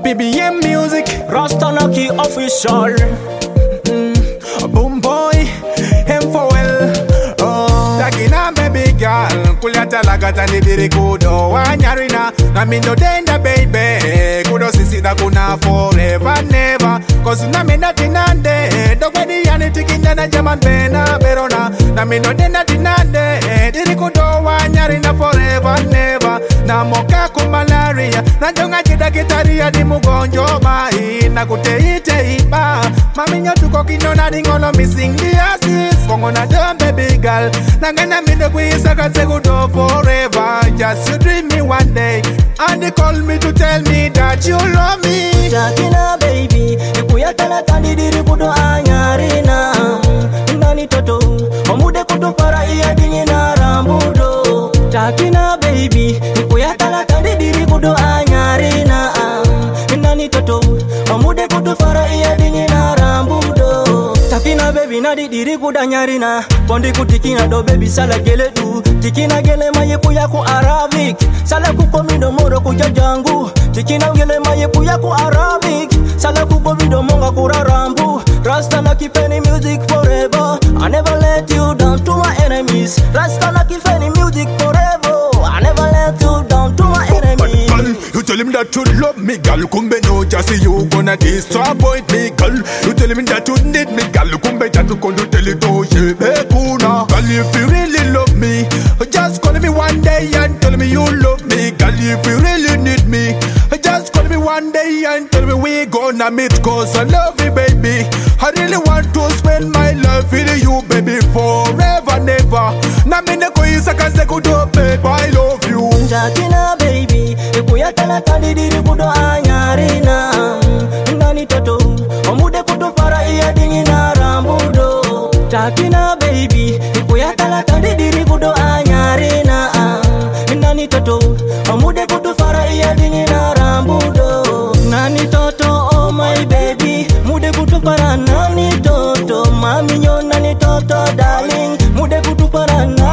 BBM music, Rastanaki official. boom boy, M4L. Takina baby girl, kuliata lagata ni viri kudo wanyarina. Na mindo denda baby, kudo sisi da kuna forever never. Cause na minda tinande, dogwedi yani tikinda na jaman bena berona. Na mindo denda tinande, diri kudo wanyarina forever never. Na moka kumalaria, na jonga jida kitaria di mugonjo mai. Na kuteite iba, mami nyotuko kinona dingolo missing the assist. Kongo na dumb baby girl, na gana mindo kuisa katsekudo forever. Just you dream me one day, and they call me to tell me that you love me. Takina baby, ikuyatala tandidiri kudo anyarina. Nani toto, omude kudo para iya dingina rambudo. Takina baby, ikuyatala tandidiri kudo anyarina. Nani toto, omude kudo para iya dingina rambudo. Takina baby nadi diri kuda nyarina. Pondi kutikina do baby sala gele du. Tikina gele maye kuya ku Arabic. Sala kukomido moro kuja jangu. Tikina gele maye kuya ku Arabic. Sala kukomido monga kurarambu. Rasta na kifeni music forever. I never let you down to my enemies. Rasta na kifeni music forever. I never let you down to my enemies. You tell him that you love me, girl. Kumbe no, just you gonna disappoint me, girl. You tell him that you need me, girl. Kumbe that you gonna tell it oh yeah, kuna. Girl, if you really love me, just call me one day and tell me you love me, girl. If you really need me, just call me one day and tell me we gonna meet. Cause I love you, baby. I really want to spend my life with you, baby, forever, never. Na mine kuisa kaze kudo, baby, I love you. Takina baby, ikuyatala tandidiri kudo anyarina. Nani toto, omude kudo para iya dingina rambudo. Takina baby, ikuyatala tandidiri kudo anyarina. Nani toto, omude kudo para iya dingina rambudo. Nani toto, oh my baby, mude kudo para nani toto. Mami nyo nani toto darling, mude kudo para nani.